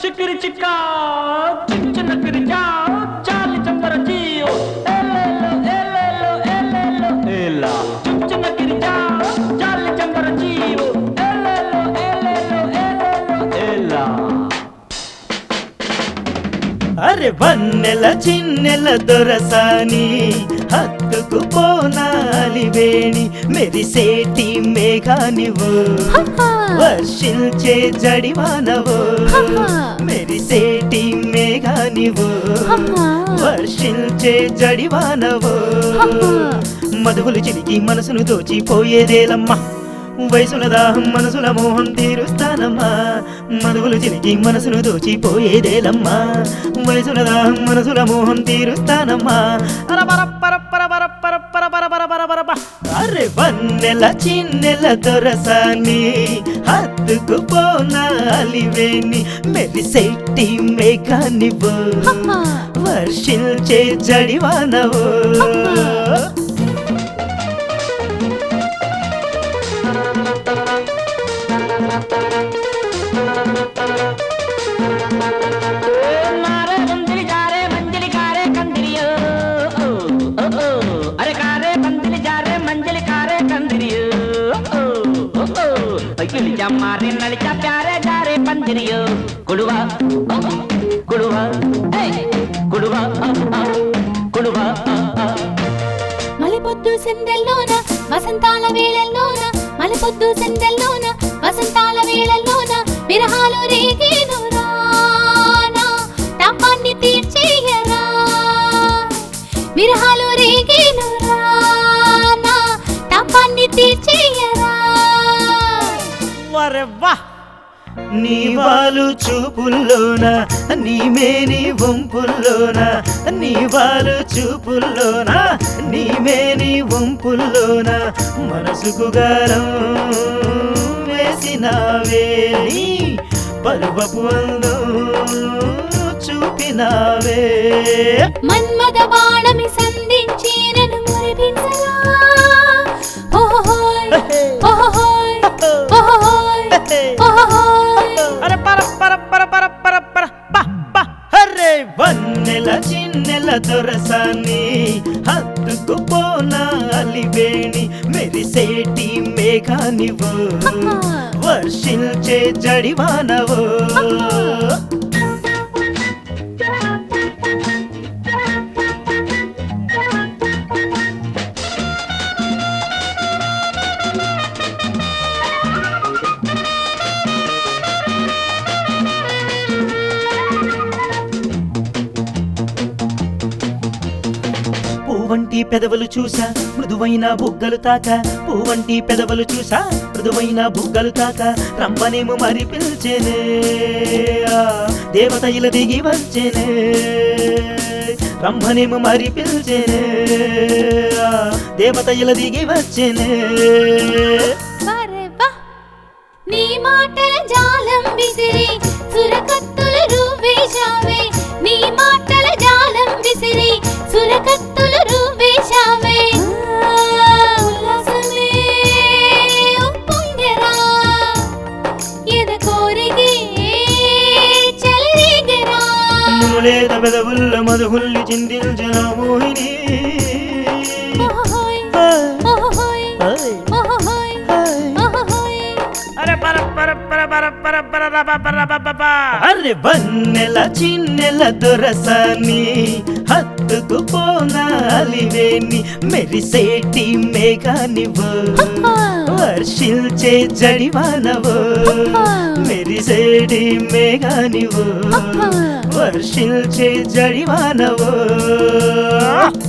చిక్కిరి చిక్కా చిన్న కిరిచా చాలి చందర జీయో ఎల్లెల్లో ఎల్లెల్లో ఎల్లెల్లో ఎల్లా చిన్న కిరిచా చాలి చందర జీయో ఎల్లెల్లో ఎల్లెల్లో ఎల్లెల్లో ఎల్లా అరే వన్నెల చిన్నెల దొరసాని హత్తుకు పోనాలి వేణి మెరిసేటి మేఘానివో వర్షించే జడివానవో మెరిసేటి మేఘానివో వర్షించే జడివానవో మధువులు చిలికి మనసును దోచిపోయేదేలమ్మా వయసుల దాహం మనసుల మోహం తీరుస్తానమ్మా మధువులు చిలికి మనసును దోచిపోయేదేలమ్మా వయసుల దాహం మనసుల మోహం తీరుస్తానమ్మా అరే వన్నెల చిన్నెల దొరసాని హత్తుకు పోనాలి వేణి మెరిసేటి మేఘానివో వర్షించే జడివానవో मारे नलिका प्यारे जारे पंजरियो कुड़वा कुड़वा कुड़वा कुड़वा మలిపొద్దు సందెల్లోన వసంతాల వేళల్లోన మలిపొద్దు సందెల్లోన వసంతాల వేళల్లోన విరహాలు రేగేను రానా తాపాన్ని తీర్చేయరా విరహాలు రేగేను రానా తాపాన్ని తీర్చేయరా వరవ్వా నీ వాలు చూపుల్లోన నీ మేని వంపుల్లోన నీ వాలు చూపుల్లోన నీ మేని వంపుల్లోన మనసుకు గారం వేసినావే నీ పరువపు అందం చూపినావే మన్మద బాణమి సంధించి నన్ను మురిపించరా ఓహోయ్ ఓహోయ్ ఓహోయ్ ఓహోయ్ అరే పర పర పర పర పర పర ప ప హరే వన్నెల చిన్నెల దొరసాని హత్తుకు పోనాలి వేణి మెరిసేటి మేఘానివో వర్షించే జడివానవో పూవంటి పెదవులు చూసా మృదువైన బుగ్గలు తాక పూవంటి పెదవులు చూసా మృదువైన బుగ్గలు తాక రంపనేమో మరి పిలిచేనే దేవత ఇలా దిగి వచ్చేనే రంభనేమో మరి పిలిచేనే దేవత ఇలా దిగి వచ్చేనే నీ మాటల జాలం విసిరి సురకత్తులు రూవేశావే నీ మాటల జాలం విసిరి సురకత్తులు రూవేశావే ఉల్లాసమే ఉప్పొంగెరా ఎద కోరిగే చెలరేగెరా మునులేత పెదవుల్ల మధుహుల్లి చిందించిన మోహిని ఓహోయ్ ఓహోయ్ ఓహోయ్ ఓహోయ్ అరే వన్నెల చిన్నెల దొరసాని హత్తుకు పోనాలి వేణి మెరిసేటి మేఘానివో వర్షించే జడివానవో మెరిసేటి మేఘానివో వర్షించే జడివానవో